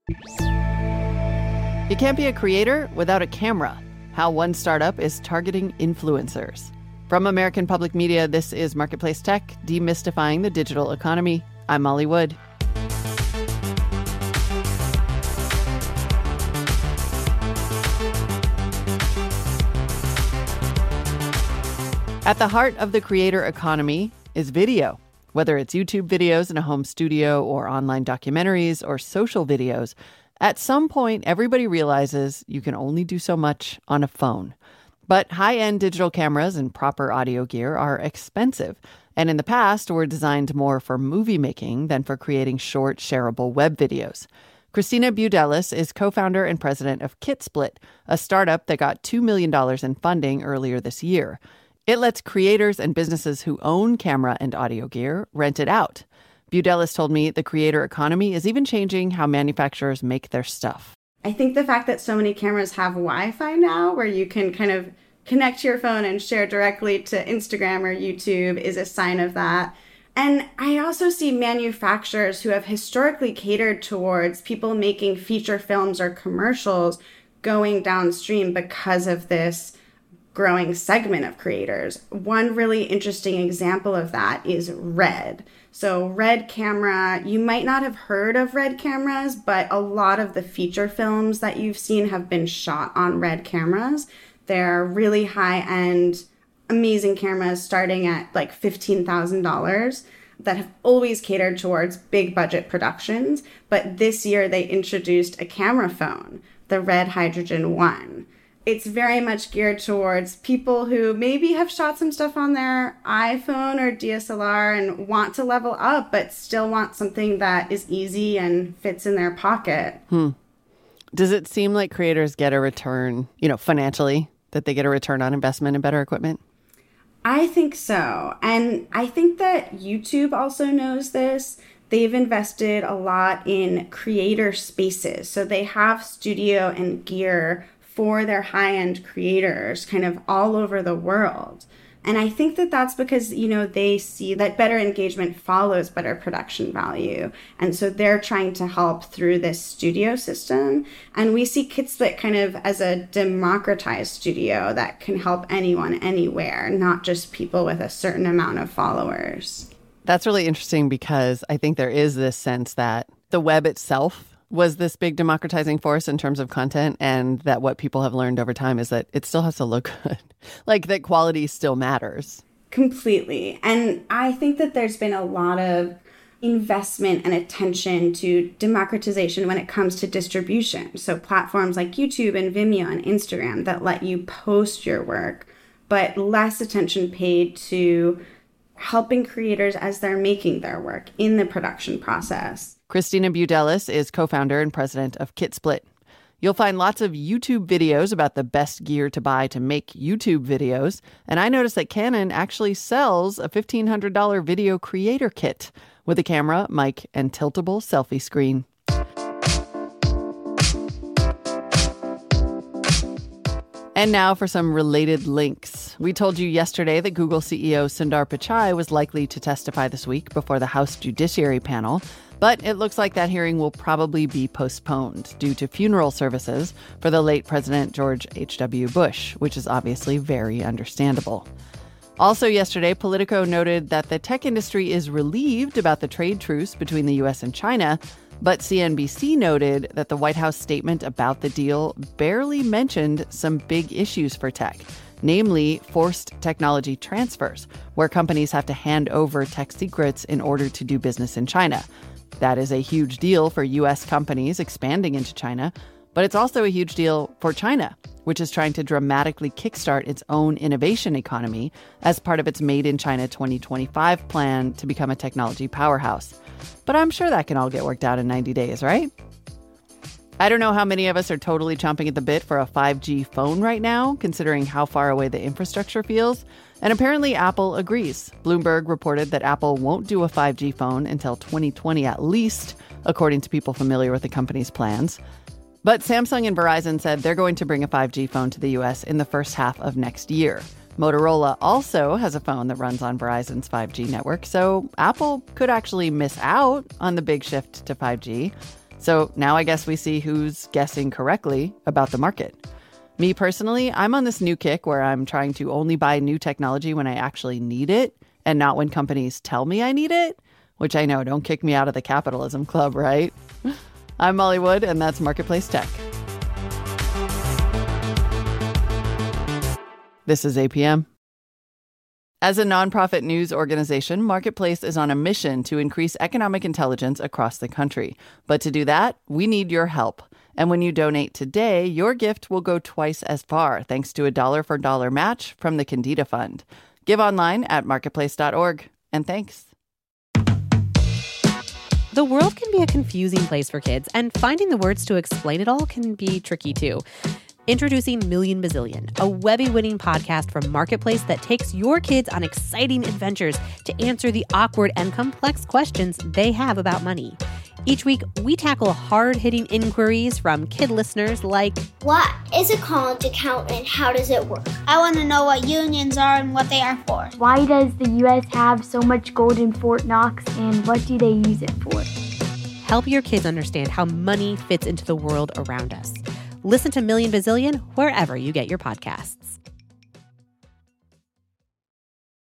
You can't be a creator without a camera. How one startup is targeting influencers. From American Public Media, this is Marketplace Tech, demystifying the digital economy. I'm Molly Wood. At the heart of the creator economy is video. Whether it's YouTube videos in a home studio or online documentaries or social videos, at some point, everybody realizes you can only do so much on a phone. But high-end digital cameras and proper audio gear are expensive, and in the past were designed more for movie making than for creating short, shareable web videos. Christina Budelis is co-founder and president of KitSplit, a startup that got $2 million in funding earlier this year. It lets creators and businesses who own camera and audio gear rent it out. Budelis told me the creator economy is even changing how manufacturers make their stuff. I think the fact that so many cameras have Wi-Fi now, where you can kind of connect your phone and share directly to Instagram or YouTube, is a sign of that. And I also see manufacturers who have historically catered towards people making feature films or commercials going downstream because of this growing segment of creators. One really interesting example of that is Red. So Red camera, you might not have heard of Red cameras, but a lot of the feature films that you've seen have been shot on Red cameras. They're really high-end, amazing cameras starting at like $15,000 that have always catered towards big budget productions. But this year they introduced a camera phone, the Red Hydrogen 1. It's very much geared towards people who maybe have shot some stuff on their iPhone or DSLR and want to level up, but still want something that is easy and fits in their pocket. Does it seem like creators get a return, financially, that they get a return on investment in better equipment? I think so. And I think that YouTube also knows this. They've invested a lot in creator spaces. So they have studio and gear for their high-end creators kind of all over the world. And I think that that's because, they see that better engagement follows better production value. And so they're trying to help through this studio system. And we see KitSplit kind of as a democratized studio that can help anyone, anywhere, not just people with a certain amount of followers. That's really interesting because I think there is this sense that the web itself was this big democratizing force in terms of content, and that what people have learned over time is that it still has to look good. Like that quality still matters. Completely. And I think that there's been a lot of investment and attention to democratization when it comes to distribution. So platforms like YouTube and Vimeo and Instagram that let you post your work, but less attention paid to helping creators as they're making their work in the production process. Christina Budelis is co-founder and president of KitSplit. You'll find lots of YouTube videos about the best gear to buy to make YouTube videos. And I noticed that Canon actually sells a $1,500 video creator kit with a camera, mic, and tiltable selfie screen. And now for some related links. We told you yesterday that Google CEO Sundar Pichai was likely to testify this week before the House Judiciary Panel, but it looks like that hearing will probably be postponed due to funeral services for the late President George H.W. Bush, which is obviously very understandable. Also yesterday, Politico noted that the tech industry is relieved about the trade truce between the U.S. and China, but CNBC noted that the White House statement about the deal barely mentioned some big issues for tech, namely forced technology transfers, where companies have to hand over tech secrets in order to do business in China. That is a huge deal for U.S. companies expanding into China, but it's also a huge deal for China, which is trying to dramatically kickstart its own innovation economy as part of its Made in China 2025 plan to become a technology powerhouse. But I'm sure that can all get worked out in 90 days, right? I don't know how many of us are totally chomping at the bit for a 5G phone right now, considering how far away the infrastructure feels. And apparently Apple agrees. Bloomberg reported that Apple won't do a 5G phone until 2020 at least, according to people familiar with the company's plans. But Samsung and Verizon said they're going to bring a 5G phone to the U.S. in the first half of next year. Motorola also has a phone that runs on Verizon's 5G network, so Apple could actually miss out on the big shift to 5G. So now I guess we see who's guessing correctly about the market. Me personally, I'm on this new kick where I'm trying to only buy new technology when I actually need it and not when companies tell me I need it, which I know, don't kick me out of the capitalism club, right? I'm Molly Wood, and that's Marketplace Tech. This is APM. As a nonprofit news organization, Marketplace is on a mission to increase economic intelligence across the country. But to do that, we need your help. And when you donate today, your gift will go twice as far, thanks to a $1 match from the Candida Fund. Give online at marketplace.org. And thanks. The world can be a confusing place for kids, and finding the words to explain it all can be tricky too. Introducing Million Bazillion, a Webby-winning podcast from Marketplace that takes your kids on exciting adventures to answer the awkward and complex questions they have about money. Each week, we tackle hard-hitting inquiries from kid listeners like, what is a college account and how does it work? I want to know what unions are and what they are for. Why does the U.S. have so much gold in Fort Knox and what do they use it for? Help your kids understand how money fits into the world around us. Listen to Million Bazillion wherever you get your podcasts.